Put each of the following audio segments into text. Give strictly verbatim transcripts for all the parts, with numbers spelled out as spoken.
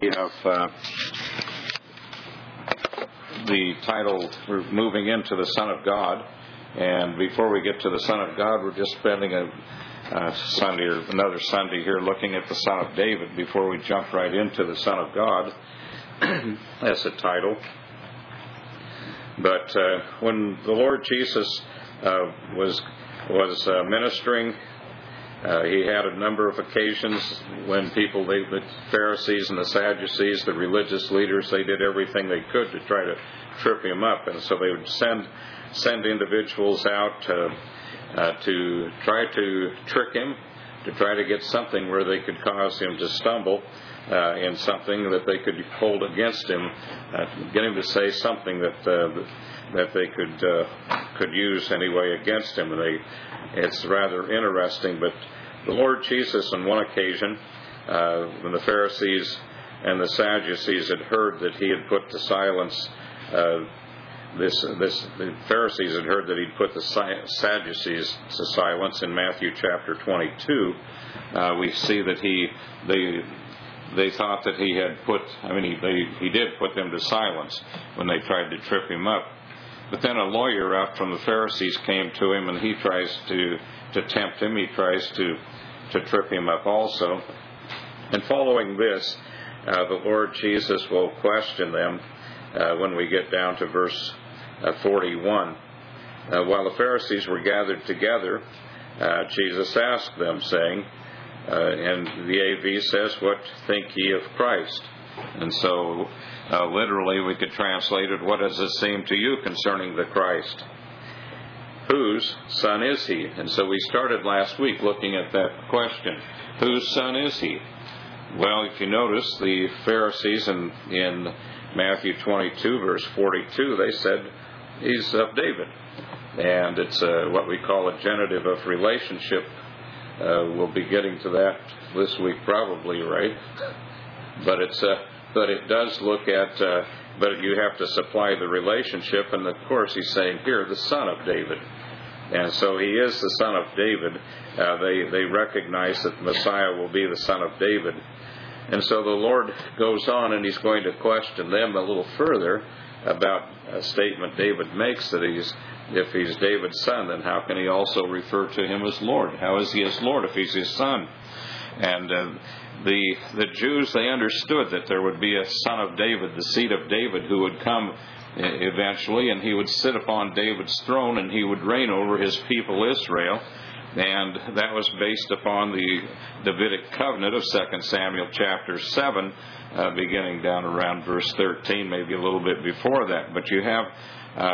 of uh, the title, we're moving into the Son of God, and before we get to the Son of God, we're just spending a, a Sunday or another Sunday here looking at the Son of David before we jump right into the Son of God as a title. But uh, when the Lord Jesus uh, was was uh, ministering, Uh, he had a number of occasions when people, they, the Pharisees and the Sadducees, the religious leaders, they did everything they could to try to trip him up. And so they would send send individuals out uh, uh, to try to trick him, to try to get something where they could cause him to stumble uh, in something that they could hold against him, uh, get him to say something that uh, that they could uh, could use anyway against him. And they, it's rather interesting, but the Lord Jesus, on one occasion, uh, when the Pharisees and the Sadducees had heard that he had put to silence uh, this, this, the Pharisees had heard that he'd put the Sadducees to silence in Matthew chapter twenty-two. Uh, we see that he, they, they thought that he had put, I mean, he, they, he did put them to silence when they tried to trip him up. But then a lawyer out from the Pharisees came to him, and he tries to, to tempt him. He tries to, to trip him up also. And following this, uh, the Lord Jesus will question them uh, when we get down to verse uh, forty-one. Uh, while the Pharisees were gathered together, uh, Jesus asked them, saying, uh, and the A V says, "What think ye of Christ?" And so, uh, literally, we could translate it, "What does it seem to you concerning the Christ? Whose son is he?" And so we started last week looking at that question. Whose son is he? Well, if you notice, the Pharisees in, in Matthew twenty-two, verse forty-two, they said, he's of David. And it's uh, what we call a genitive of relationship. Uh, we'll be getting to that this week probably, right? But it's uh, but it does look at, uh, but you have to supply the relationship, and of course he's saying here, the son of David. And so he is the son of David. Uh, they, they recognize that Messiah will be the son of David. And so the Lord goes on, and he's going to question them a little further about a statement David makes, that he's, if he's David's son, then how can he also refer to him as Lord? How is he his Lord if he's his son? And uh, The the Jews, they understood that there would be a son of David, the seed of David, who would come eventually, and he would sit upon David's throne, and he would reign over his people Israel. And that was based upon the Davidic covenant of Second Samuel chapter seven, uh, beginning down around verse thirteen, maybe a little bit before that. But you have uh,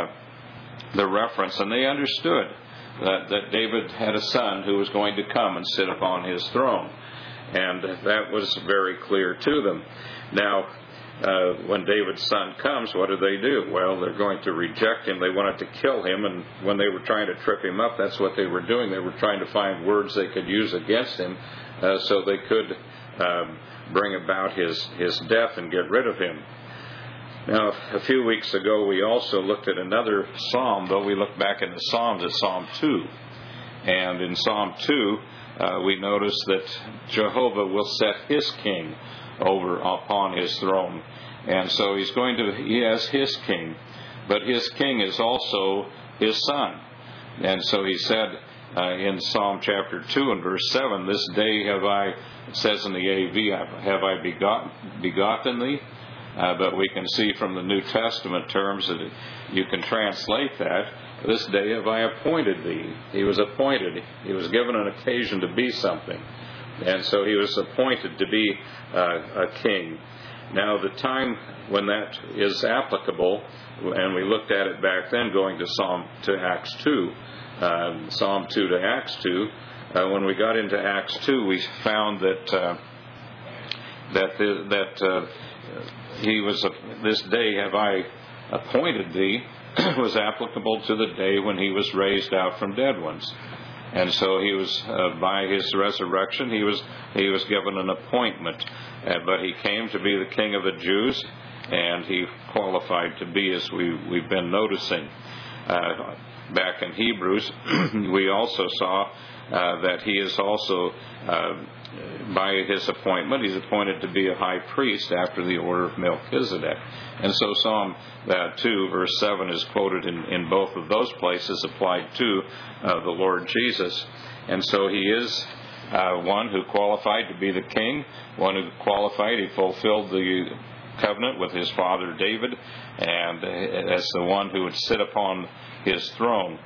the reference, and they understood that, that David had a son who was going to come and sit upon his throne. And that was very clear to them. Now, uh, when David's son comes, what do they do? Well, they're going to reject him. They wanted to kill him, and when they were trying to trip him up, that's what they were doing. They were trying to find words they could use against him uh, so they could um, bring about his, his death and get rid of him. Now, a few weeks ago, we also looked at another psalm, though we looked back in the Psalms at Psalm two. And in Psalm two, Uh, we notice that Jehovah will set his king over upon his throne. And so he's going to, he has his king, but his king is also his son. And so he said uh, in Psalm chapter two and verse seven, "This day have I," it says in the A V, "have I begotten, begotten thee?" Uh, but we can see from the New Testament terms that you can translate that, "This day have I appointed thee." He was appointed. He was given an occasion to be something. And so he was appointed to be uh, a king. Now, the time when that is applicable, and we looked at it back then going to Psalm to Acts two, uh, Psalm two to Acts two, uh, when we got into Acts two, we found that uh, that the, that uh, he was, a, "This day have I appointed thee," was applicable to the day when he was raised out from dead ones. And so he was, uh, by his resurrection, he was he was given an appointment. Uh, but he came to be the King of the Jews, and he qualified to be, as we, we've been noticing. Uh, back in Hebrews, we also saw uh, that he is also uh, by his appointment, he's appointed to be a high priest after the order of Melchizedek. And so Psalm uh, two, verse seven is quoted in, in both of those places, applied to uh, the Lord Jesus. And so he is uh, one who qualified to be the king, one who qualified, he fulfilled the covenant with his father David, and as the one who would sit upon his throne.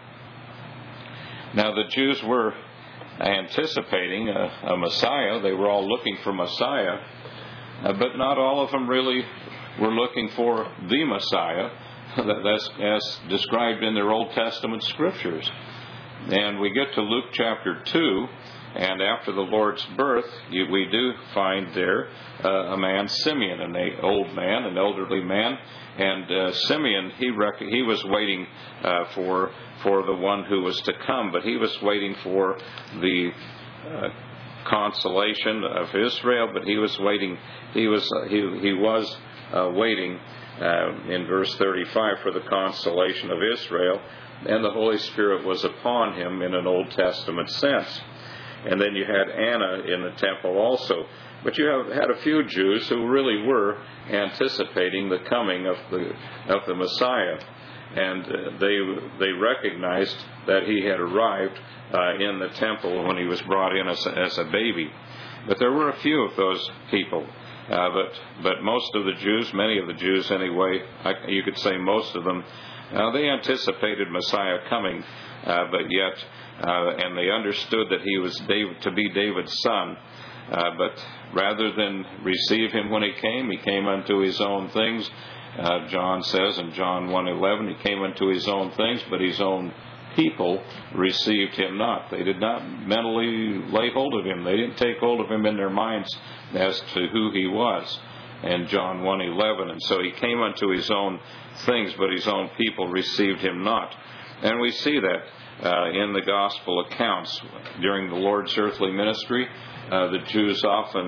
Now the Jews were anticipating a, a Messiah. They were all looking for Messiah, uh, but not all of them really were looking for the Messiah that's as described in their Old Testament scriptures. And we get to Luke chapter two, and after the Lord's birth, you, we do find there uh, a man, Simeon, an old man, an elderly man. And uh, Simeon, he rec- he was waiting uh, for for the one who was to come, but he was waiting for the uh, consolation of Israel. But he was waiting. He was uh, he he was uh, waiting uh, in verse thirty-five for the consolation of Israel, and the Holy Spirit was upon him in an Old Testament sense. And then you had Anna in the temple also. But you have had a few Jews who really were anticipating the coming of the of the Messiah, and uh, they they recognized that he had arrived uh, in the temple when he was brought in as a, as a baby. But there were a few of those people. Uh, but but most of the Jews, many of the Jews anyway, I, you could say most of them, uh, they anticipated Messiah coming, uh, but yet, uh, and they understood that he was David, to be David's son. Uh, but rather than receive him when he came, he came unto his own things. Uh, John says in John one eleven, he came unto his own things, but his own people received him not. They did not mentally lay hold of him. They didn't take hold of him in their minds as to who he was. In John one eleven, and so he came unto his own things, but his own people received him not. And we see that uh, in the gospel accounts during the Lord's earthly ministry. Uh, the Jews often,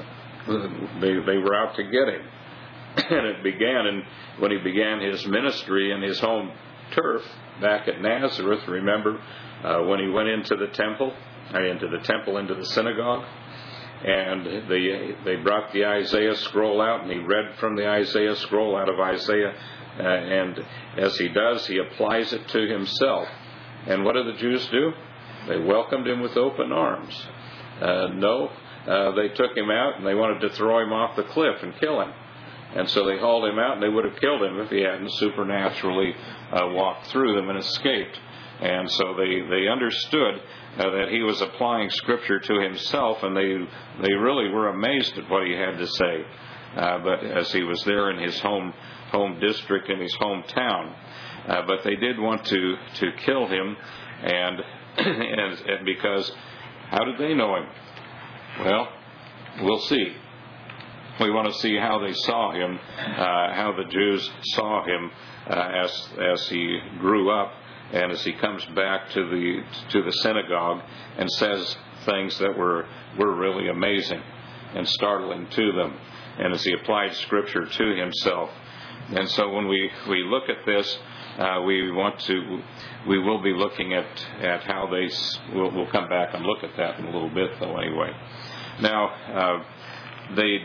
they, they were out to get him. And it began in, when he began his ministry in his home turf back at Nazareth. Remember uh, when he went into the temple, uh, into the temple, into the synagogue, and they they brought the Isaiah scroll out, and he read from the Isaiah scroll out of Isaiah, uh, and as he does, he applies it to himself. And what did the Jews do? They welcomed him with open arms. Uh, no, uh, they took him out and they wanted to throw him off the cliff and kill him. And so they hauled him out, and they would have killed him if he hadn't supernaturally uh, walked through them and escaped. And so they, they understood uh, that he was applying Scripture to himself, and they they really were amazed at what he had to say. Uh, but as he was there in his home home district, in his hometown, uh, but they did want to, to kill him, and, and and because how did they know him? Well, we'll see. We want to see how they saw him, uh, how the Jews saw him uh, as as he grew up, and as he comes back to the to the synagogue and says things that were were really amazing and startling to them, and as he applied Scripture to himself. And so when we, we look at this, uh, we want to we will be looking at, at how they we'll, we'll come back and look at that in a little bit, though. Anyway, now. Uh, They,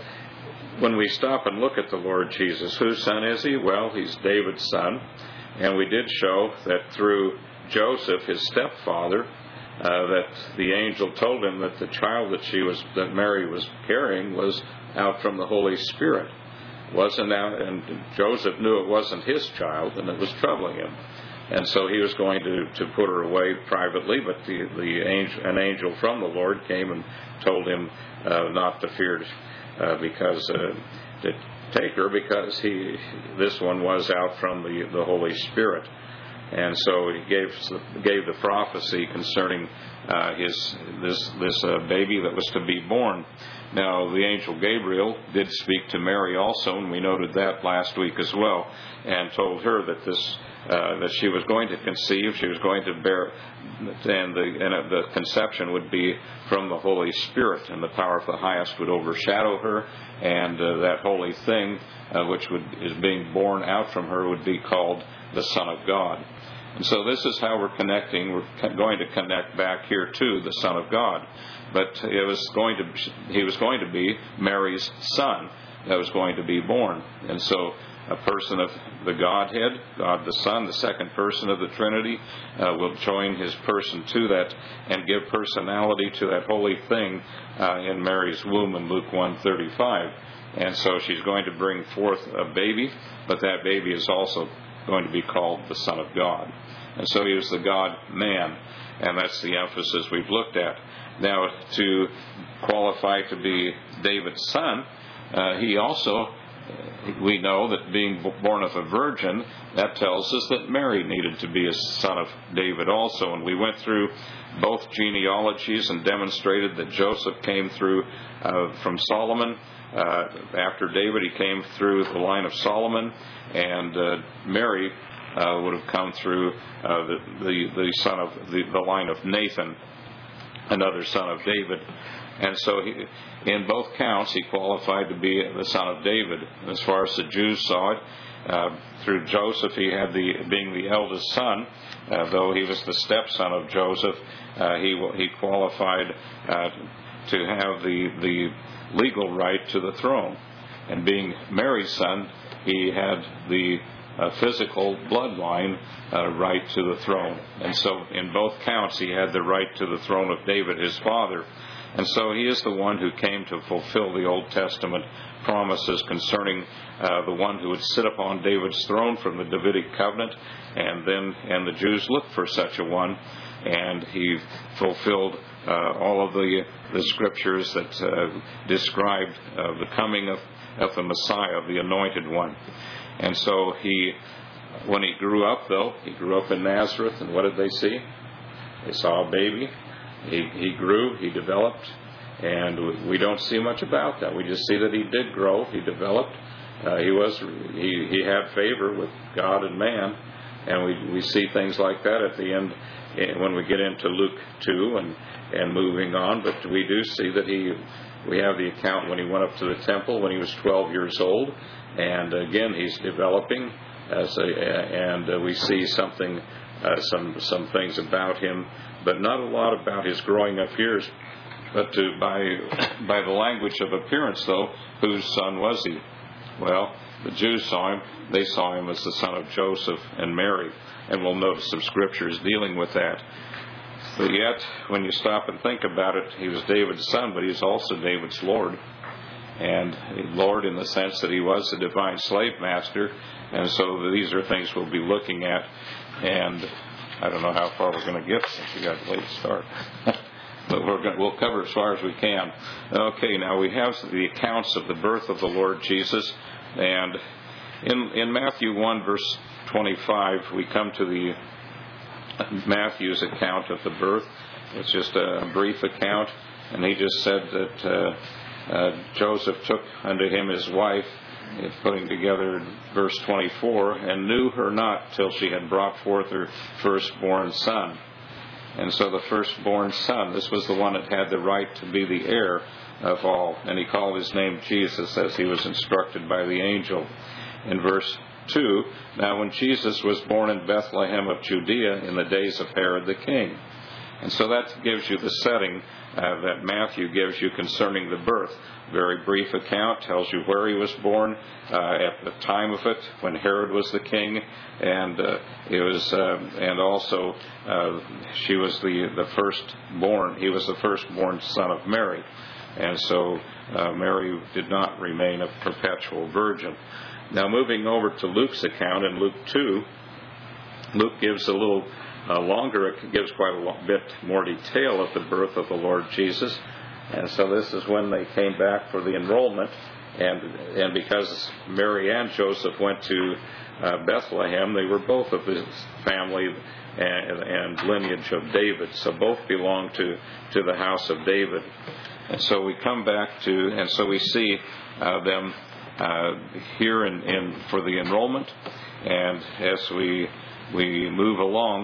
when we stop and look at the Lord Jesus, whose son is he? Well, he's David's son, and we did show that through Joseph, his stepfather, uh, that the angel told him that the child that she was, that Mary was carrying, was out from the Holy Spirit. Wasn't out, and Joseph knew it wasn't his child, and it was troubling him, and so he was going to, to put her away privately. But the the angel, an angel from the Lord came and told him Uh, not to fear, uh, because uh, to take her, because he this one was out from the, the Holy Spirit, and so he gave gave the prophecy concerning uh, his this this uh, baby that was to be born. Now the angel Gabriel did speak to Mary also, and we noted that last week as well, and told her that this uh, that she was going to conceive, she was going to bear, and the and the conception would be from the Holy Spirit, and the power of the highest would overshadow her, and uh, that holy thing uh, which would is being born out from her would be called the Son of God. And so this is how we're connecting. We're going to connect back here to the Son of God. But it was going to, he was going to be Mary's son that was going to be born. And so a person of the Godhead, God the Son, the second person of the Trinity, uh, will join his person to that and give personality to that holy thing uh, in Mary's womb in Luke one thirty-five. And so she's going to bring forth a baby, but that baby is also going to be called the Son of God. And so he was the God-man, and that's the emphasis we've looked at. Now, to qualify to be David's son, uh, he also, we know that being born of a virgin, that tells us that Mary needed to be a son of David also. And we went through both genealogies and demonstrated that Joseph came through uh, from Solomon. Uh, after David, he came through the line of Solomon, and uh, Mary uh, would have come through uh, the, the the son of the, the line of Nathan, another son of David. And so he, in both counts, he qualified to be the son of David. As far as the Jews saw it, uh, through Joseph, he had the being the eldest son, uh, though he was the stepson of Joseph. Uh, he he qualified uh, to have the the legal right to the throne. And being Mary's son, he had the uh, physical bloodline uh, right to the throne. And so in both counts, he had the right to the throne of David, his father. And so he is the one who came to fulfill the Old Testament promises concerning uh, the one who would sit upon David's throne from the Davidic covenant. And then and the Jews looked for such a one, and he fulfilled uh, all of the the scriptures that uh, described uh, the coming of, of the Messiah, the Anointed One. And so he, when he grew up, though, he grew up in Nazareth, and what did they see? They saw a baby. He, he grew, he developed, and we don't see much about that. We just see that he did grow, he developed. Uh, he was he, he had favor with God and man, and we we see things like that at the end when we get into Luke two and and moving on. But we do see that he we have the account when he went up to the temple when he was twelve years old, and again he's developing as a, and uh, we see something uh, some some things about him, but not a lot about his growing up years. But to, by by the language of appearance, though, whose son was he? Well, the Jews saw him. They saw him as the son of Joseph and Mary. And we'll notice some scriptures dealing with that. But yet, when you stop and think about it, he was David's son, but he's also David's Lord. And Lord in the sense that he was the divine slave master. And so these are things we'll be looking at. And I don't know how far we're going to get since we got a late start. But we're going to, we'll cover as far as we can. Okay, now we have the accounts of the birth of the Lord Jesus. And in, in Matthew one, verse twenty-five, we come to the Matthew's account of the birth. It's just a brief account. And he just said that uh, uh, Joseph took unto him his wife, putting together verse twenty-four, and knew her not till she had brought forth her firstborn son. And so the firstborn son, this was the one that had the right to be the heir of all. And he called his name Jesus, as he was instructed by the angel. In verse two, now when Jesus was born in Bethlehem of Judea in the days of Herod the king. And so that gives you the setting uh, that Matthew gives you concerning the birth. Very brief account, tells you where he was born, uh, at the time of it, when Herod was the king, and uh, it was, uh, and also uh, she was the the firstborn. He was the firstborn son of Mary, and so uh, Mary did not remain a perpetual virgin. Now, moving over to Luke's account in Luke two, Luke gives a little uh, longer. It gives quite a long, bit more detail of the birth of the Lord Jesus. And so this is when they came back for the enrollment, and and because Mary and Joseph went to uh, Bethlehem, they were both of the family and, and lineage of David, so both belonged to, to the house of David. And so we come back to, and so we see uh, them uh, here in, in for the enrollment, and as we we move along,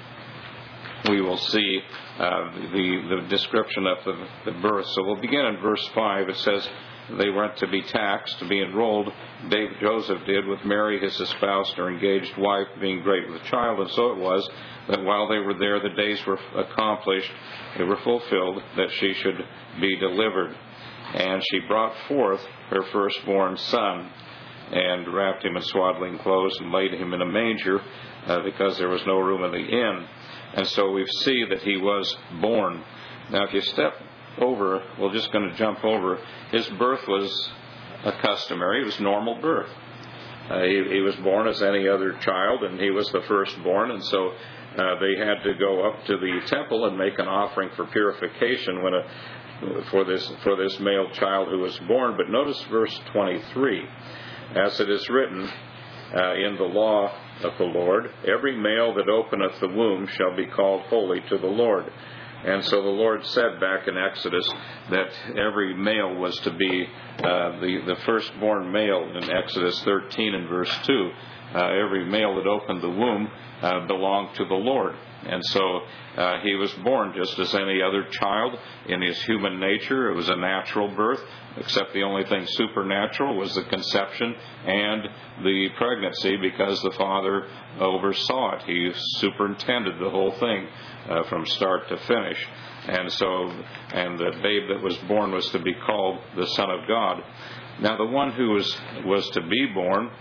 we will see uh, the, the description of the, the birth. So we'll begin in verse five. It says, they went to be taxed, to be enrolled, David, Joseph did, with Mary, his espoused or engaged wife, being great with child. And so it was that while they were there, the days were accomplished, they were fulfilled, that she should be delivered. And she brought forth her firstborn son, and wrapped him in swaddling clothes, and laid him in a manger, uh, because there was no room in the inn. And so we see that he was born. Now, if you step over, we're just going to jump over. His birth was a customary, it was normal birth. Uh, he, he was born as any other child, and he was the firstborn, and so uh, they had to go up to the temple and make an offering for purification when a, for this for this male child who was born. But notice verse twenty-three. As it is written uh, in the law of the Lord, every male that openeth the womb shall be called holy to the Lord. And so the Lord said back in Exodus that every male was to be uh, the, the firstborn male in Exodus thirteen and verse two. Uh, every male that opened the womb uh, belonged to the Lord. And so uh, he was born just as any other child in his human nature. It was a natural birth, except the only thing supernatural was the conception and the pregnancy, because the Father oversaw it. He superintended the whole thing uh, from start to finish. And so, and the babe that was born was to be called the Son of God. Now, the one who was, was to be born,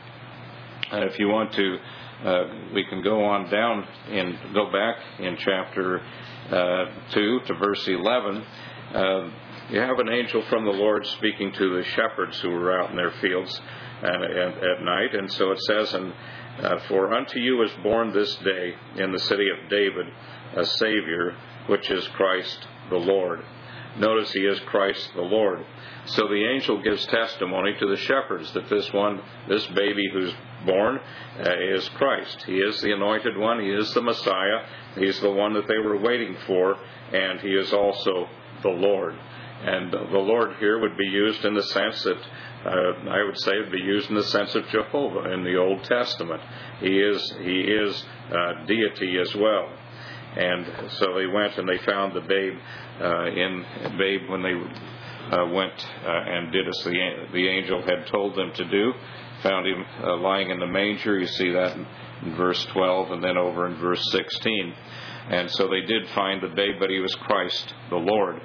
uh, if you want to, Uh, we can go on down and go back in chapter uh, two to verse eleven. Uh, you have an angel from the Lord speaking to the shepherds who were out in their fields and, and, at night. And so it says, and uh, for unto you is born this day in the city of David a Savior, which is Christ the Lord. Notice he is Christ the Lord. So the angel gives testimony to the shepherds that this one, this baby who's born uh, is Christ. He is the anointed one. He is the Messiah. He's the one that they were waiting for, and he is also the Lord. And the Lord here would be used in the sense that, uh, I would say it would be used in the sense of Jehovah in the Old Testament. He is, he is uh, deity as well. And so they went and they found the babe uh, in babe when they uh, went uh, and did as the, the angel had told them to do. Found him uh, lying in the manger. You see that in, in verse twelve, and then over in verse sixteen. And so they did find the babe, but he was Christ the Lord.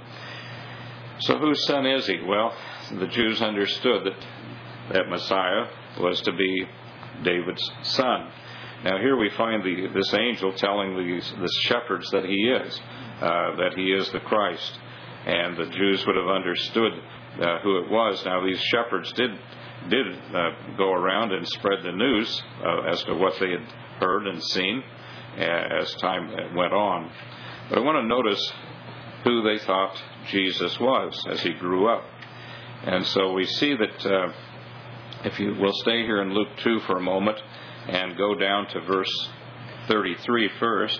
So whose son is he? Well, the Jews understood that that Messiah was to be David's son. Now here we find the, this angel telling these the shepherds that he is, uh, that he is the Christ. And the Jews would have understood uh, who it was. Now these shepherds did did uh, go around and spread the news uh, as to what they had heard and seen uh, as time went on. But I want to notice who they thought Jesus was as he grew up. And so we see that, uh, if you will stay here in Luke two for a moment and go down to verse thirty-three first.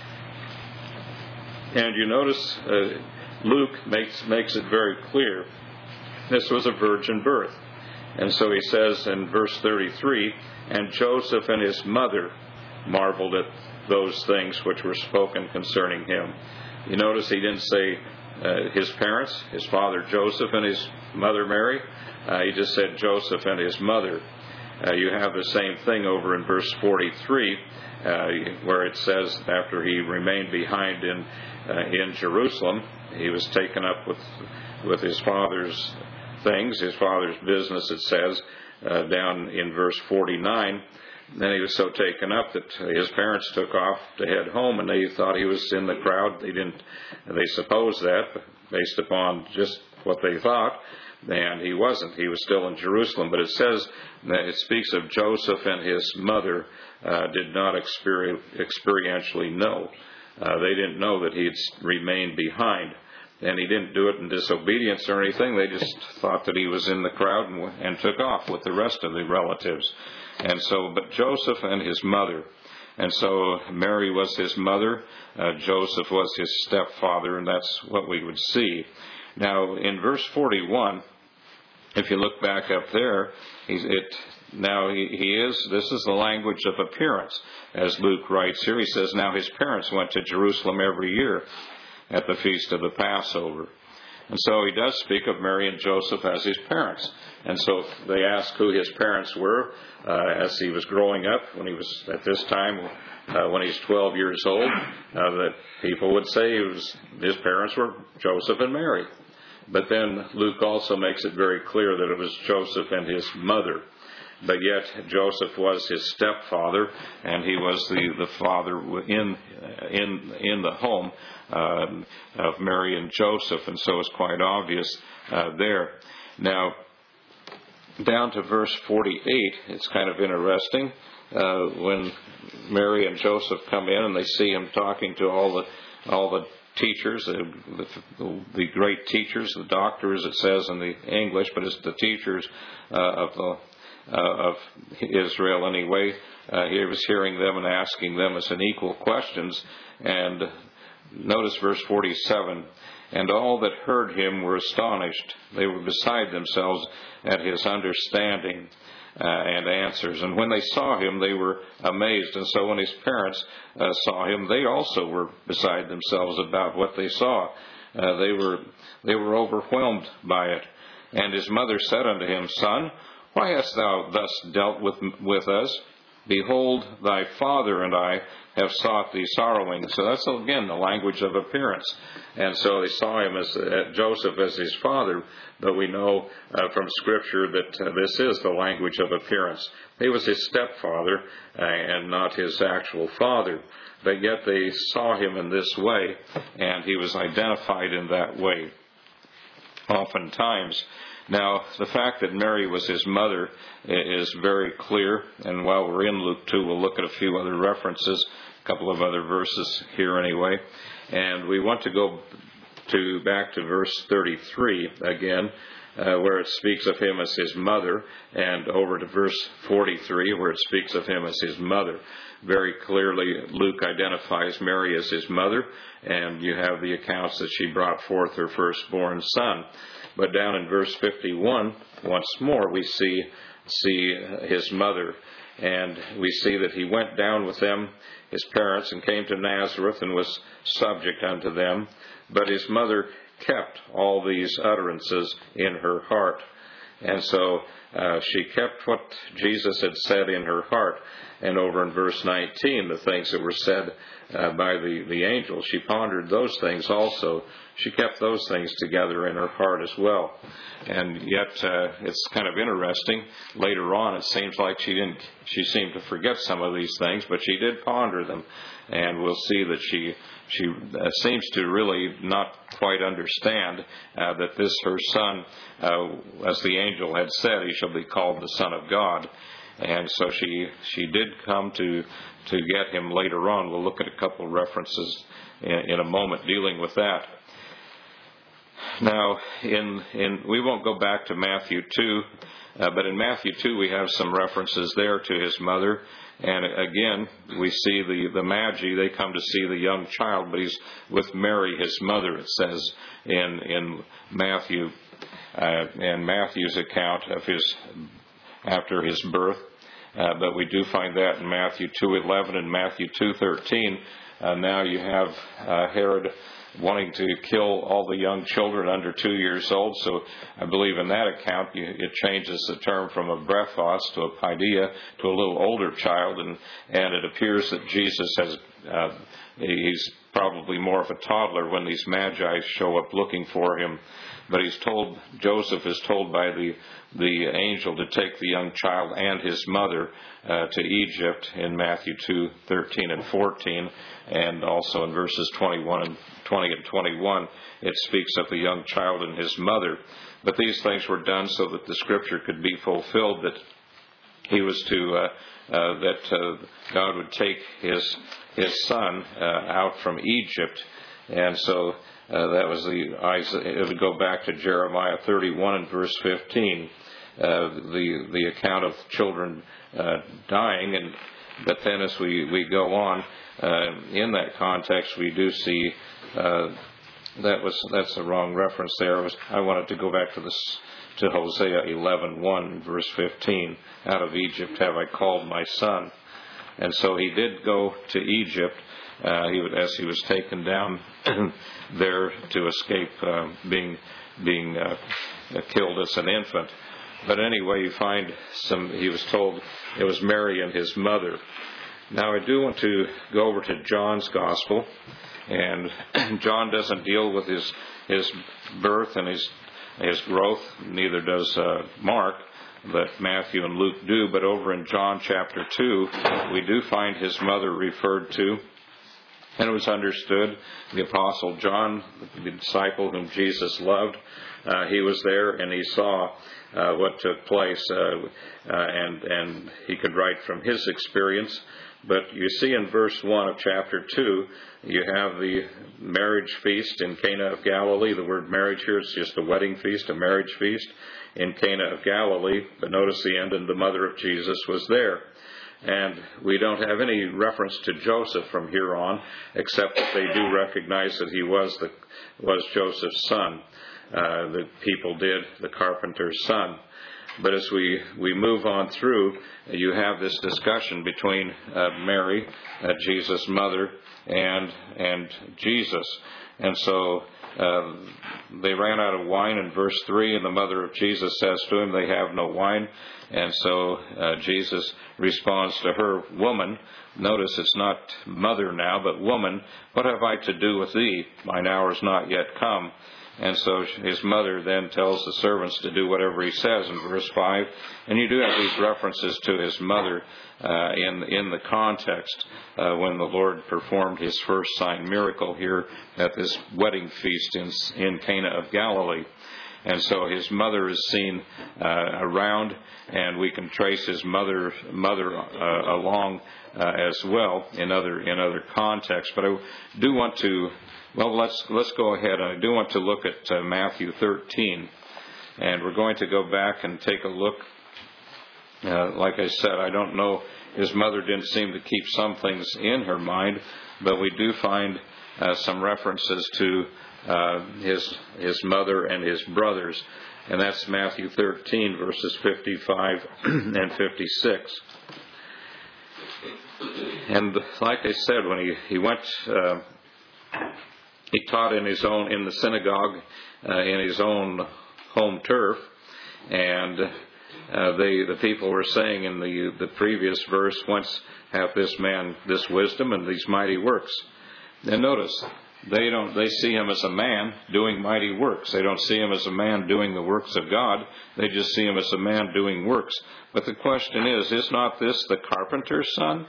And you notice uh, Luke makes, makes it very clear this was a virgin birth. And so he says in verse thirty-three, and Joseph and his mother marveled at those things which were spoken concerning him. You notice he didn't say uh, his parents, his father Joseph and his mother Mary. Uh, he just said Joseph and his mother. Uh, you have the same thing over in verse forty-three, uh, where it says after he remained behind in uh, in Jerusalem, he was taken up with with his father's things, his father's business, it says, uh, down in verse forty-nine. Then he was so taken up that his parents took off to head home, and they thought he was in the crowd. They didn't, they supposed that, based upon just what they thought, and he wasn't. He was still in Jerusalem. But it says that it speaks of Joseph and his mother uh, did not experi- experientially know. Uh, they didn't know that he had remained behind. And he didn't do it in disobedience or anything. They just thought that he was in the crowd and, and took off with the rest of the relatives. And so, but Joseph and his mother. And so Mary was his mother. Uh, Joseph was his stepfather, and that's what we would see. Now, in verse forty-one, if you look back up there, he's, it now he, he is, this is the language of appearance. As Luke writes here, he says, now his parents went to Jerusalem every year at the feast of the Passover. And so he does speak of Mary and Joseph as his parents. And so they ask who his parents were uh, as he was growing up, when he was at this time, uh, when he's twelve years old, uh, that people would say he was, his parents were Joseph and Mary. But then Luke also makes it very clear that it was Joseph and his mother. But yet Joseph was his stepfather, and he was the, the father in in in the home uh, of Mary and Joseph, and so it's quite obvious uh, there. Now, down to verse forty-eight, it's kind of interesting uh, when Mary and Joseph come in and they see him talking to all the all the teachers, the, the, the great teachers, the doctors, it says in the English, but it's the teachers uh, of the Uh, of Israel anyway. Uh, he was hearing them and asking them as an equal questions. And notice verse forty-seven. And all that heard him were astonished. They were beside themselves at his understanding uh, and answers. And when they saw him, they were amazed. And so when his parents uh, saw him, they also were beside themselves about what they saw. Uh, they were they were overwhelmed by it. And his mother said unto him, Son, why hast thou thus dealt with with us? Behold, thy father and I have sought thee sorrowing. So that's, again, the language of appearance. And so they saw him as uh, Joseph as his father, but we know uh, from Scripture that uh, this is the language of appearance. He was his stepfather uh, and not his actual father. But yet they saw him in this way, and he was identified in that way oftentimes. Now, the fact that Mary was his mother is very clear, and while we're in Luke two, we'll look at a few other references, a couple of other verses here anyway. And we want to go to back to verse thirty-three again, uh, where it speaks of him as his mother, and over to verse forty-three, where it speaks of him as his mother. Very clearly, Luke identifies Mary as his mother, and you have the accounts that she brought forth her firstborn son. But down in verse fifty-one, once more, we see see his mother. And we see that he went down with them, his parents, and came to Nazareth and was subject unto them. But his mother kept all these utterances in her heart. And so uh, she kept what Jesus had said in her heart. And over in verse nineteen, the things that were said uh, by the, the angel, she pondered those things also. She kept those things together in her heart as well. And yet uh, it's kind of interesting. Later on, it seems like she didn't. She seemed to forget some of these things, but she did ponder them. And we'll see that she she uh, seems to really not quite understand uh, that this her son, uh, as the angel had said, he shall be called the Son of God. And so she she did come to to get him later on. We'll look at a couple of references in, in a moment dealing with that. Now, in in we won't go back to Matthew two, uh, but in Matthew two we have some references there to his mother. And again, we see the, the Magi, they come to see the young child, but he's with Mary, his mother, it says in in Matthew, uh, in Matthew's account of his after his birth. Uh, but we do find that in Matthew two eleven and Matthew two thirteen. Uh, now you have uh, Herod wanting to kill all the young children under two years old. So I believe in that account you, it changes the term from a brephos to a paideia to a little older child, and, and it appears that Jesus has uh, he's probably more of a toddler when these magi show up looking for him. But he's told, Joseph is told by the the angel to take the young child and his mother uh, to Egypt in Matthew two thirteen and fourteen, and also in verses twenty-one and twenty and twenty-one, it speaks of the young child and his mother. But these things were done so that the Scripture could be fulfilled, that he was to uh, uh, that uh, God would take his his son uh, out from Egypt, and so. Uh, that was the, it would go back to Jeremiah thirty-one and verse fifteen, uh, the the account of children uh, dying. And but then as we, we go on, uh, in that context, we do see, uh, that was, that's the wrong reference there. I, was, I wanted to go back to this, to Hosea eleven one verse fifteen. Out of Egypt have I called my son. And so he did go to Egypt uh, he, as he was taken down there to escape uh, being being uh, killed as an infant. But anyway, you find some, he was told it was Mary and his mother. Now I do want to go over to John's Gospel, and John doesn't deal with his his birth and his his growth, neither does uh, Mark, but Matthew and Luke do. But over in John chapter two, we do find his mother referred to. And it was understood, the Apostle John, the disciple whom Jesus loved, uh, he was there and he saw uh, what took place, uh, uh, and, and he could write from his experience. But you see in verse one of chapter two, you have the marriage feast in Cana of Galilee. The word marriage here is just a wedding feast, a marriage feast in Cana of Galilee. But notice the end, and the mother of Jesus was there. And we don't have any reference to Joseph from here on, except that they do recognize that he was the was Joseph's son. Uh, the people did, the carpenter's son. But as we, we move on through, you have this discussion between uh, Mary, uh, Jesus' mother, and and Jesus. And so uh, they ran out of wine in verse three, and the mother of Jesus says to him, they have no wine. And so uh, Jesus responds to her, woman. Notice it's not mother now, but woman, what have I to do with thee? Mine hour is not yet come. And so his mother then tells the servants to do whatever he says in verse five. And you do have these references to his mother uh, in in the context uh, when the Lord performed his first sign miracle here at this wedding feast in, in Cana of Galilee. And so his mother is seen uh, around, and we can trace his mother mother uh, along uh, as well in other in other contexts. But I do want to, well, let's let's go ahead. I do want to look at uh, Matthew thirteen, and we're going to go back and take a look. Uh, like I said, I don't know. His mother didn't seem to keep some things in her mind, but we do find uh, some references to Uh, his his mother and his brothers, and that's Matthew thirteen verses fifty-five and fifty-six. And like I said, when he he went, uh, he taught in his own in the synagogue uh, in his own home turf, and uh, they the people were saying in the the previous verse, whence hath this man this wisdom and these mighty works? And notice, They don't. They see him as a man doing mighty works. They don't see him as a man doing the works of God. They just see him as a man doing works. But the question is, is not this the carpenter's son?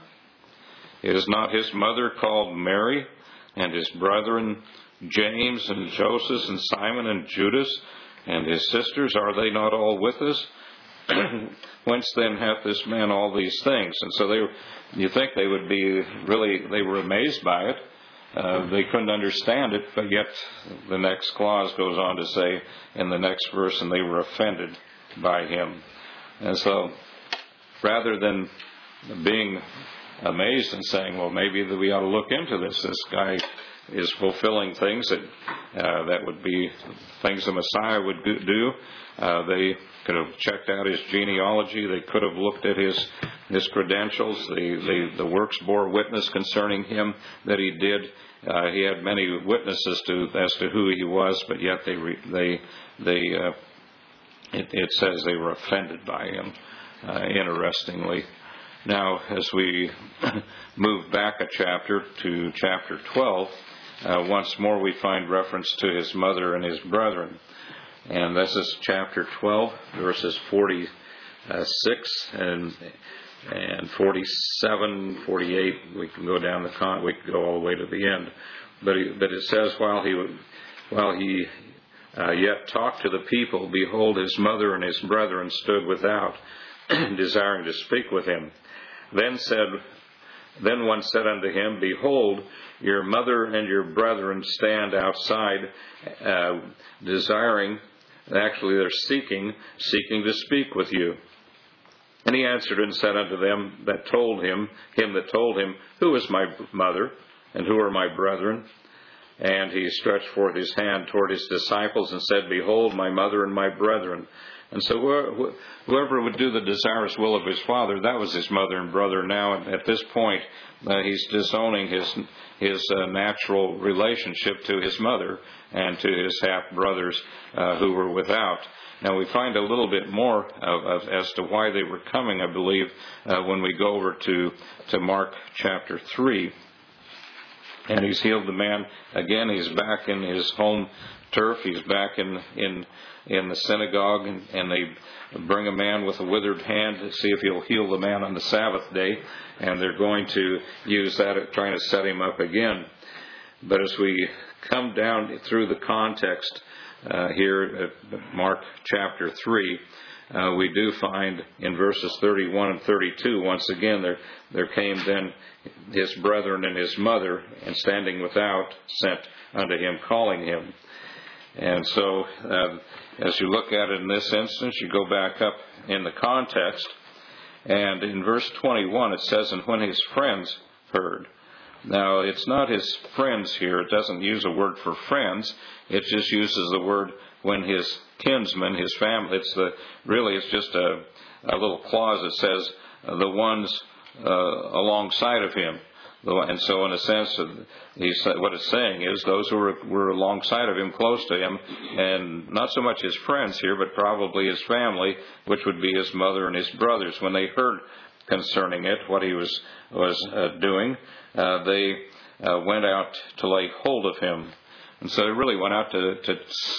Is not his mother called Mary, and his brethren James and Joseph and Simon and Judas, and his sisters? Are they not all with us? Whence then hath this man all these things? And so they, you think they would be really, they were amazed by it. Uh, they couldn't understand it, but yet the next clause goes on to say in the next verse, and they were offended by him. And so rather than being amazed and saying, well, maybe that we ought to look into this, this guy is fulfilling things that uh, that would be things the Messiah would do. Uh, they could have checked out his genealogy. They could have looked at his his credentials. The, the, the works bore witness concerning him that he did. Uh, he had many witnesses to as to who he was, but yet they they they uh, it, it says they were offended by him. Uh, interestingly, now as we move back a chapter to chapter twelve, uh, once more we find reference to his mother and his brethren, and this is chapter twelve, verses forty-six and. And forty-seven, forty-eight, we can go down the con. We can go all the way to the end. But he, but it says while he while he uh, yet talked to the people, behold, his mother and his brethren stood without, desiring to speak with him. Then said, then one said unto him, behold, your mother and your brethren stand outside, uh, desiring. Actually, they're seeking, seeking to speak with you. And he answered and said unto them that told him, him that told him, who is my mother, and who are my brethren? And he stretched forth his hand toward his disciples, and said, behold, my mother and my brethren. And so whoever would do the desirous will of his father, that was his mother and brother. Now at this point, uh, he's disowning his his uh, natural relationship to his mother and to his half-brothers uh, who were without. Now we find a little bit more of, of, as to why they were coming, I believe, uh, when we go over to, to Mark chapter three. And he's healed the man. Again, he's back in his home turf. He's back in in, in the synagogue, and, and they bring a man with a withered hand to see if he'll heal the man on the Sabbath day. And they're going to use that, trying to set him up again. But as we come down through the context uh, here at Mark chapter three, uh, we do find in verses thirty-one and thirty-two, once again, there there came then his brethren and his mother, and standing without, sent unto him, calling him. And so, uh, as you look at it in this instance, you go back up in the context, and in verse twenty-one it says, and when his friends heard. Now, it's not his friends here. It doesn't use a word for friends. It just uses the word when his kinsmen, his family. It's the really it's just a, a little clause that says uh, the ones uh, alongside of him. And so, in a sense, he's, what it's saying is those who were, were alongside of him, close to him, and not so much his friends here, but probably his family, which would be his mother and his brothers. When they heard concerning it, what he was was uh, doing, uh, they uh, went out to lay hold of him. And so they really went out to, to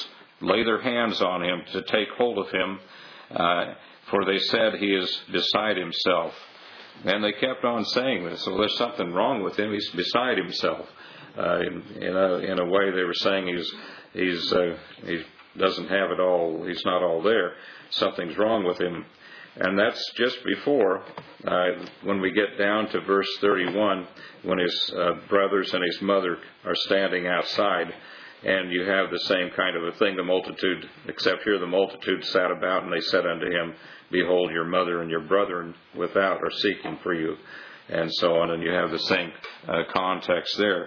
lay their hands on him, to take hold of him, uh, for they said he is beside himself. And they kept on saying this. So there's something wrong with him. He's beside himself. Uh, in, in, a, in a way, they were saying he's he's uh, he doesn't have it all. He's not all there. Something's wrong with him. And that's just before, uh, when we get down to verse thirty-one, when his uh, brothers and his mother are standing outside. And you have the same kind of a thing. The multitude, except here the multitude sat about, and they said unto him, behold, your mother and your brethren without are seeking for you, and so on. And you have the same uh, context there.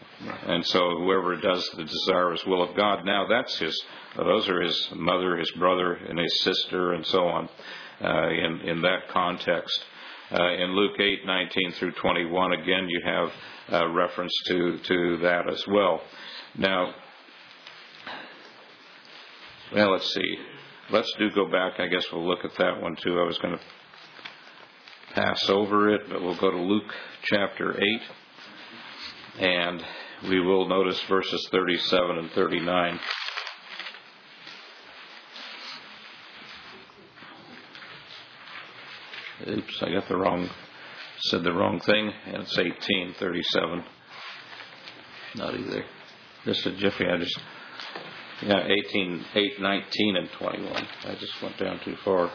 And so whoever does the desirous will of God, now that's his, uh, those are his mother, his brother, and his sister, and so on, uh, in, in that context. Uh, in Luke eight, nineteen through twenty-one, again, you have uh, reference to, to that as well. Now, well, let's see. Let's do go back. I guess we'll look at that one too. I was going to pass over it, but we'll go to Luke chapter eight. And we will notice verses thirty-seven and thirty-nine. Oops, I got the wrong, said the wrong thing. And it's eighteen thirty-seven. Not either. Just a jiffy. I just... Yeah, eighteen, eight, nineteen, and twenty-one. I just went down too far.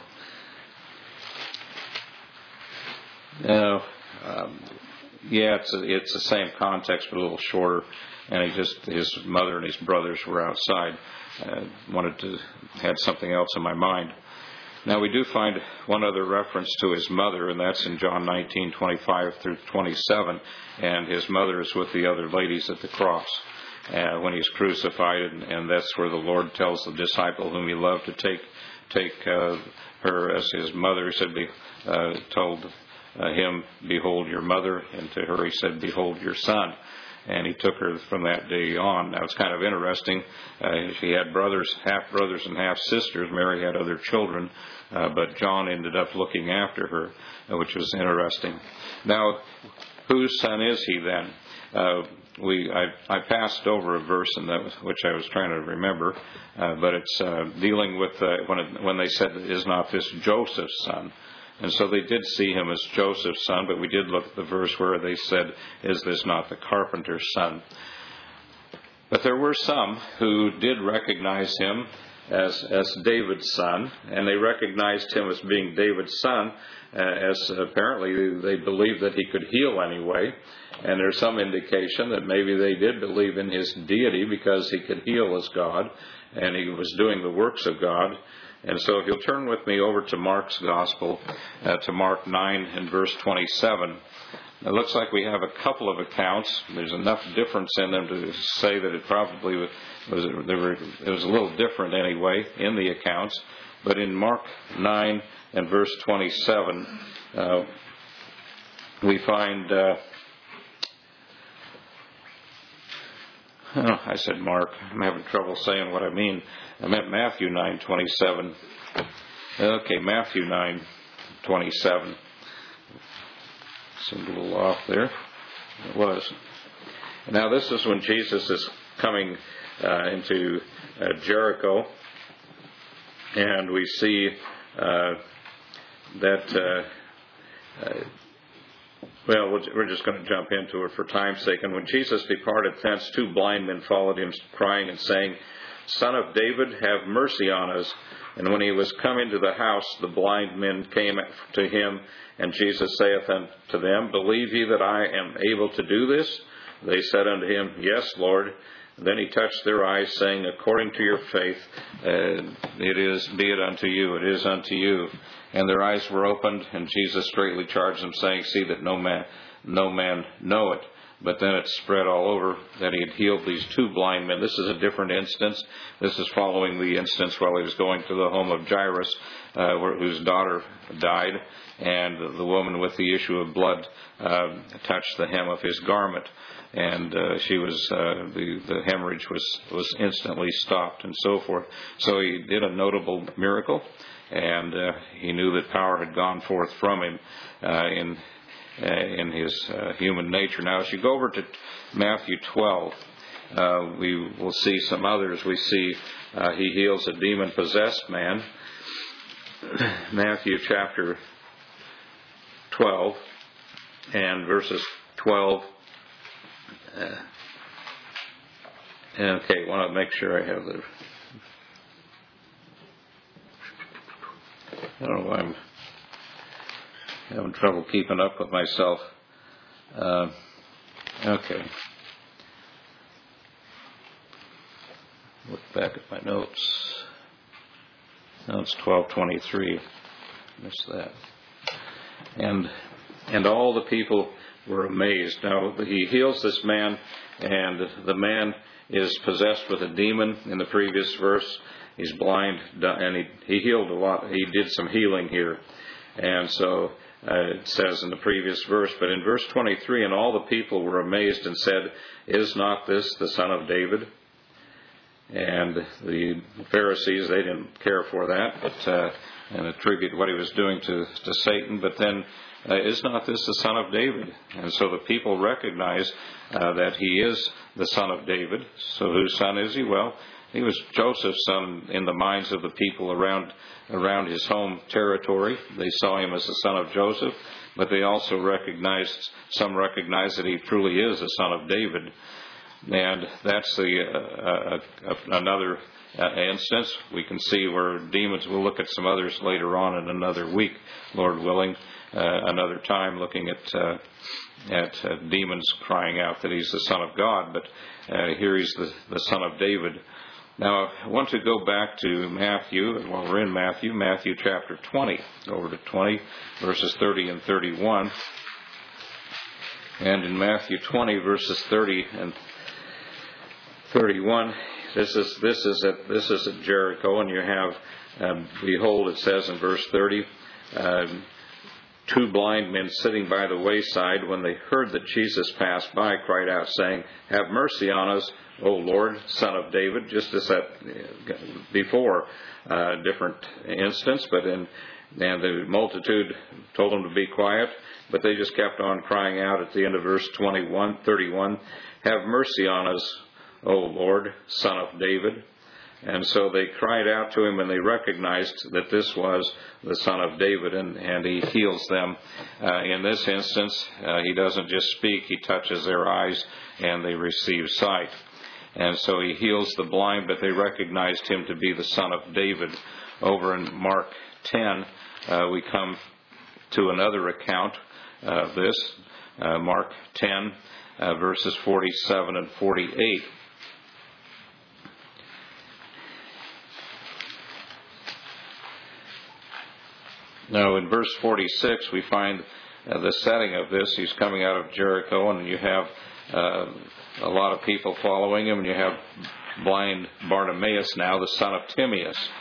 No, um, yeah, it's a, it's the same context, but a little shorter. And he just his mother and his brothers were outside. Uh, wanted to had something else in my mind. Now we do find one other reference to his mother, and that's in John nineteen, twenty-five through twenty-seven. And his mother is with the other ladies at the cross. Uh, when he's crucified, and, and that's where the Lord tells the disciple whom he loved to take take uh, her as his mother. He said, be, uh, told uh, him, behold your mother, and to her he said, behold your son. And he took her from that day on. Now it's kind of interesting. Uh, she had brothers, half brothers and half sisters. Mary had other children, uh, but John ended up looking after her, uh, which was interesting. Now, whose son is he then? Uh, we I, I passed over a verse in that which I was trying to remember, uh, but it's uh, dealing with uh, when it, when they said, "Is not this Joseph's son?" And so they did see him as Joseph's son, but we did look at the verse where they said, "Is this not the carpenter's son?" But there were some who did recognize him as as David's son, and they recognized him as being David's son, uh, as apparently they believed that he could heal anyway. And there's some indication that maybe they did believe in his deity because he could heal as God, and he was doing the works of God. And so if you'll turn with me over to Mark's Gospel, uh, to Mark nine and verse twenty-seven. It looks like we have a couple of accounts. There's enough difference in them to say that it probably was, there were, it was a little different anyway in the accounts. But in Mark nine and verse twenty-seven, uh, we find, uh, oh, I said Mark. I'm having trouble saying what I mean. I meant Matthew nine twenty-seven. Okay, Matthew nine twenty-seven. Seemed a little off there. It was. Now this is when Jesus is coming uh, into uh, Jericho, and we see uh, that. Uh, uh, Well, we're just going to jump into it for time's sake. And when Jesus departed thence, two blind men followed him, crying and saying, Son of David, have mercy on us. And when he was come into the house, the blind men came to him, and Jesus saith unto them, Believe ye that I am able to do this? They said unto him, Yes, Lord. Then he touched their eyes, saying, According to your faith, uh, it is, be it unto you, it is unto you. And their eyes were opened, and Jesus straightly charged them, saying, See that no man, no man know it. But then it spread all over that he had healed these two blind men. This is a different instance. This is following the instance while he was going to the home of Jairus, uh, where, whose daughter died, and the woman with the issue of blood uh, touched the hem of his garment. And uh, she was uh, the the hemorrhage was was instantly stopped, and so forth. So he did a notable miracle, and uh, he knew that power had gone forth from him uh, in uh, in his uh, human nature. Now, as you go over to Matthew twelve, uh, we will see some others. We see uh, he heals a demon-possessed man. Matthew chapter twelve and verses twelve. Uh, okay, want to make sure I have the. I don't know why I'm having trouble keeping up with myself. Uh, okay. Look back at my notes. No, it's twelve twenty-three. Missed that. And and all the people were amazed. Now, he heals this man, and the man is possessed with a demon in the previous verse. He's blind, and he, he healed a lot. He did some healing here. And so uh, it says in the previous verse, but in verse twenty-three, and all the people were amazed and said, Is not this the Son of David? And the Pharisees, they didn't care for that, but uh, and attribute what he was doing to, to Satan. But then, uh, is not this the Son of David? And so the people recognize uh, that he is the Son of David. So whose son is he? Well, he was Joseph's son in the minds of the people around around his home territory. They saw him as the son of Joseph, but they also recognized, some recognized that he truly is the son of David. And that's the uh, uh, another uh, instance. We can see where demons, we'll look at some others later on in another week, Lord willing, uh, another time looking at uh, at uh, demons crying out that he's the Son of God, but uh, here he's the, the Son of David. Now, I want to go back to Matthew, and while we're in Matthew, Matthew chapter twenty, go over to twenty, verses thirty and thirty-one. And in Matthew twenty, verses thirty and thirty-one, this is this is at this is at Jericho, and you have, um, behold, it says in verse thirty, um, two blind men sitting by the wayside, when they heard that Jesus passed by, cried out, saying, Have mercy on us, O Lord, Son of David. Just as that before, uh, different instance, but in and the multitude told them to be quiet, but they just kept on crying out at the end of verse twenty-one, thirty-one, Have mercy on us, O Lord, Son of David. And so they cried out to him, and they recognized that this was the Son of David, and, and he heals them. Uh, in this instance, uh, he doesn't just speak, he touches their eyes, and they receive sight. And so he heals the blind, but they recognized him to be the Son of David. Over in Mark ten, uh, we come to another account of this, uh, Mark ten, uh, verses forty-seven and forty-eight. Now, in verse forty-six, we find uh, the setting of this. He's coming out of Jericho, and you have uh, a lot of people following him, and you have blind Bartimaeus now, the son of Timaeus.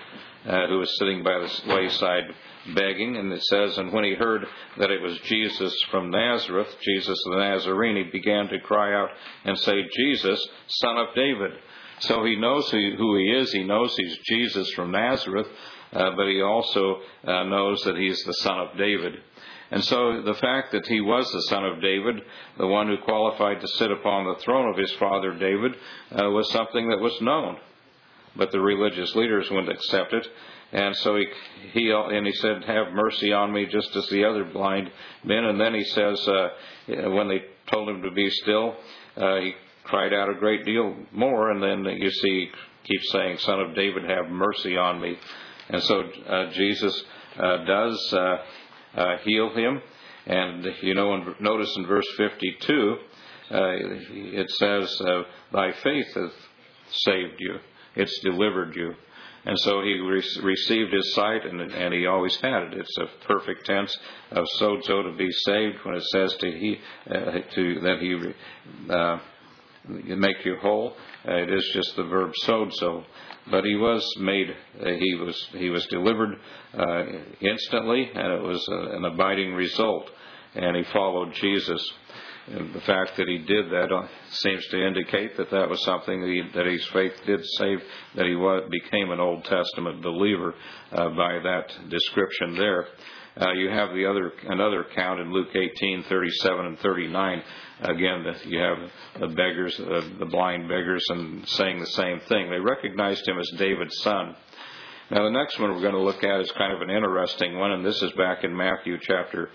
uh, who was sitting by the wayside begging. And it says, and when he heard that it was Jesus from Nazareth, Jesus the Nazarene, he began to cry out and say, Jesus, Son of David. So he knows who he is. He knows he's Jesus from Nazareth, uh, but he also uh, knows that he's the Son of David. And so the fact that he was the son of David, the one who qualified to sit upon the throne of his father David, uh, was something that was known. But the religious leaders wouldn't accept it. And so he, he and he said, have mercy on me, just as the other blind men. And then he says, uh, when they told him to be still, uh, he cried out a great deal more. And then you see, he keeps saying, Son of David, have mercy on me. And so uh, Jesus uh, does uh, uh, heal him. And, you know, in, notice in verse fifty-two, uh, it says, uh, thy faith hath saved you. It's delivered you. And so he re- received his sight, and, and he always had it. It's a perfect tense of sozo, to be saved, when it says to he uh, to that he uh, make you whole. Uh, it is just the verb sozo. But he was made. Uh, he was he was delivered uh, instantly, and it was uh, an abiding result. And he followed Jesus. And the fact that he did that seems to indicate that that was something that, he, that his faith did save, that he was, became an Old Testament believer uh, by that description there. Uh, you have the other another account in Luke eighteen, thirty-seven and thirty-nine. Again, you have the beggars, uh, the blind beggars, and saying the same thing. They recognized him as David's son. Now, the next one we're going to look at is kind of an interesting one, and this is back in Matthew chapter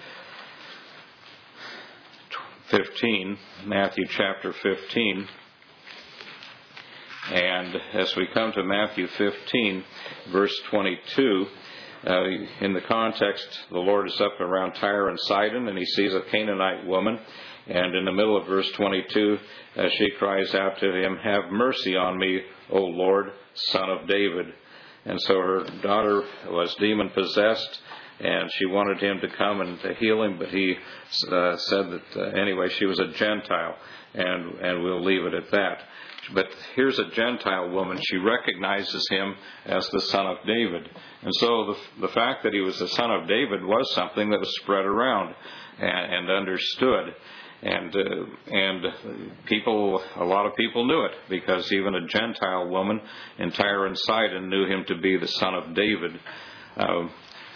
fifteen, Matthew chapter fifteen. And as we come to Matthew fifteen, verse twenty-two, uh, in the context, the Lord is up around Tyre and Sidon, and he sees a Canaanite woman. And in the middle of verse twenty-two, uh, she cries out to him, have mercy on me, O Lord, Son of David. And so her daughter was demon-possessed, and she wanted him to come and to heal him, but he uh, said that, uh, anyway, she was a Gentile, and, and we'll leave it at that. But here's a Gentile woman. She recognizes him as the son of David. And so the, the fact that he was the son of David was something that was spread around and, and understood. And uh, and people, a lot of people knew it, because even a Gentile woman in Tyre and Sidon knew him to be the son of David. Uh,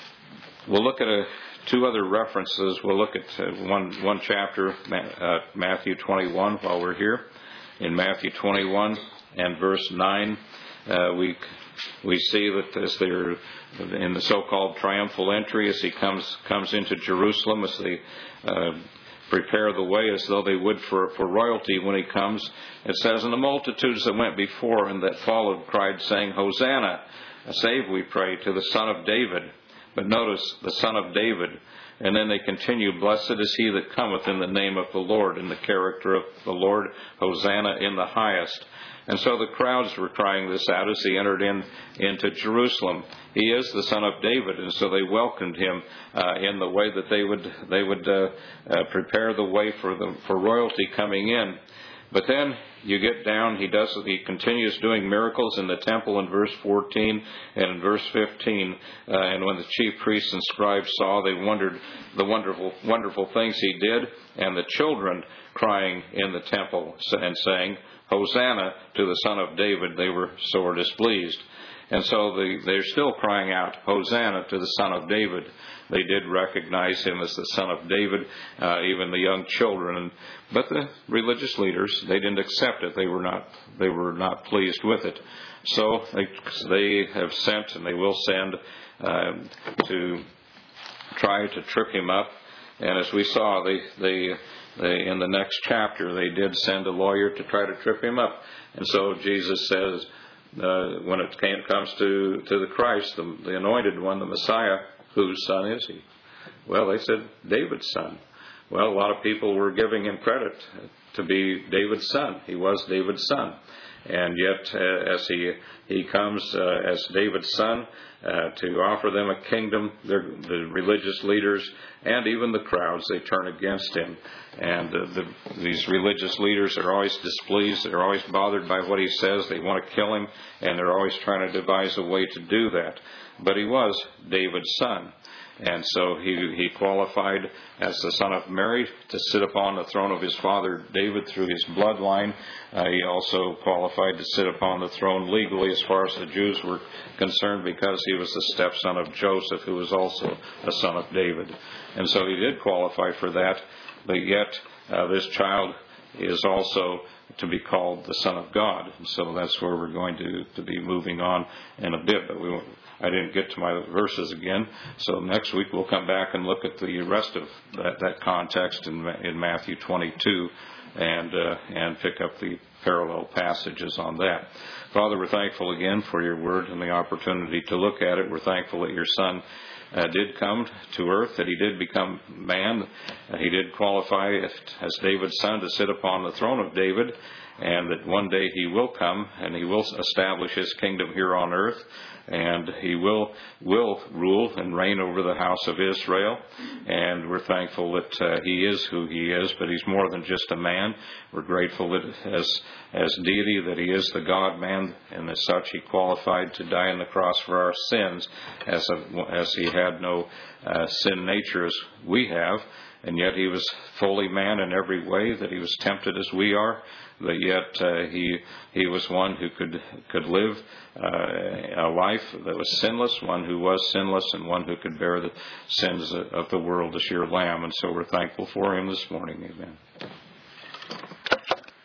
We'll look at a, two other references. We'll look at uh, one one chapter, uh, Matthew twenty-one, while we're here. In Matthew twenty-one and verse nine, uh, we we see that as they're in the so-called triumphal entry, as he comes comes into Jerusalem, as they uh, prepare the way as though they would for, for royalty when he comes, it says, and the multitudes that went before and that followed cried, saying, Hosanna, save, we pray, to the Son of David. But notice, the Son of David. And then they continue, blessed is he that cometh in the name of the Lord, in the character of the Lord, Hosanna in the highest. And so the crowds were crying this out as he entered in into Jerusalem. He is the Son of David, and so they welcomed him uh, in the way that they would they would uh, uh, prepare the way for the for royalty coming in. But then you get down, he does, he continues doing miracles in the temple in verse fourteen and in verse fifteen. Uh, and when the chief priests and scribes saw, they wondered the wonderful, wonderful things he did, and the children crying in the temple and saying, Hosanna to the Son of David, they were sore displeased. And so they, they're still crying out, Hosanna to the Son of David. They did recognize him as the Son of David, uh, even the young children. But the religious leaders, they didn't accept it. They were not, they were not pleased with it. So they, they have sent, and they will send, uh, to try to trip him up. And as we saw, they, they, they, in the next chapter, they did send a lawyer to try to trip him up. And so Jesus says, uh, when it came, comes to, to the Christ, the, the anointed one, the Messiah, whose son is he? Well, they said David's son. Well, a lot of people were giving him credit to be David's son. He was David's son. And yet, uh, as he he comes uh, as David's son uh, to offer them a kingdom, the religious leaders and even the crowds, they turn against him. And uh, the, these religious leaders are always displeased. They're always bothered by what he says. They want to kill him, and they're always trying to devise a way to do that. But he was David's son. And so he, he qualified as the son of Mary to sit upon the throne of his father David through his bloodline. Uh, he also qualified to sit upon the throne legally as far as the Jews were concerned, because he was the stepson of Joseph, who was also a son of David. And so he did qualify for that, but yet uh, this child is also to be called the Son of God. And so that's where we're going to, to be moving on in a bit. But we won't, I didn't get to my verses again. So next week we'll come back and look at the rest of that, that context in, in Matthew twenty-two and uh, and pick up the parallel passages on that. Father, we're thankful again for your word and the opportunity to look at it. We're thankful that your Son Uh, did come to earth, that he did become man. Uh, he did qualify as David's son to sit upon the throne of David, and that one day he will come and he will establish his kingdom here on earth, and he will will rule and reign over the house of Israel. And we're thankful that uh, he is who he is, but he's more than just a man. We're grateful that as as deity that he is the God-man, and as such he qualified to die on the cross for our sins, as a, as he had no uh, sin nature as we have, and yet he was fully man in every way, that he was tempted as we are, but yet uh, he he was one who could could live uh, a life that was sinless, one who was sinless, and one who could bear the sins of the world as your lamb. And so we're thankful for him this morning. Amen.